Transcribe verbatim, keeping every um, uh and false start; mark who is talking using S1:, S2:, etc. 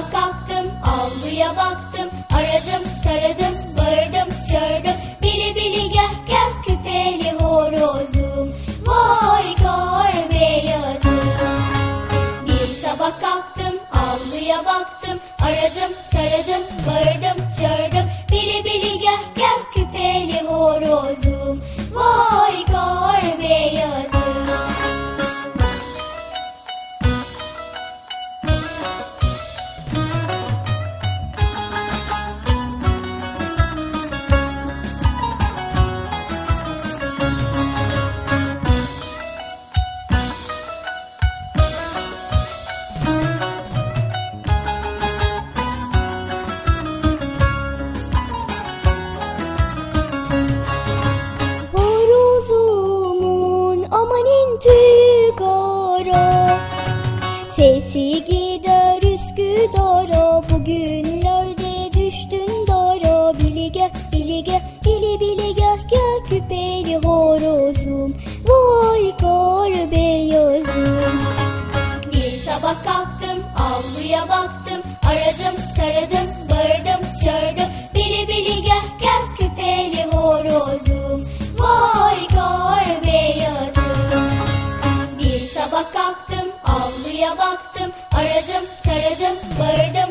S1: sabah kalktım, avluya baktım, aradım, taradım, bağırdım, çağırdım. Bili bili gel gel küpeli horozum, vay kar beyazım. Bir sabah kalktım, avluya baktım, aradım, taradım, bağırdım, çağırdım. Bili bili gel gel küpeli horozum, vay kar beyazım.
S2: Sesi gider Üsküdar'a, bugünlerde düştün dara. Bili gel, bili gel, bili bili gel gel küpeli horozum, vay kar beyazım.
S1: Bir sabah kalktım, avluya baktım, aradım, taradım, bağırdım, çağırdım. Bili bili gel gel küpeli horozum, vay kar beyazım. Bir sabah kalktım, avluya baktım, aradım, taradım, bağırdım.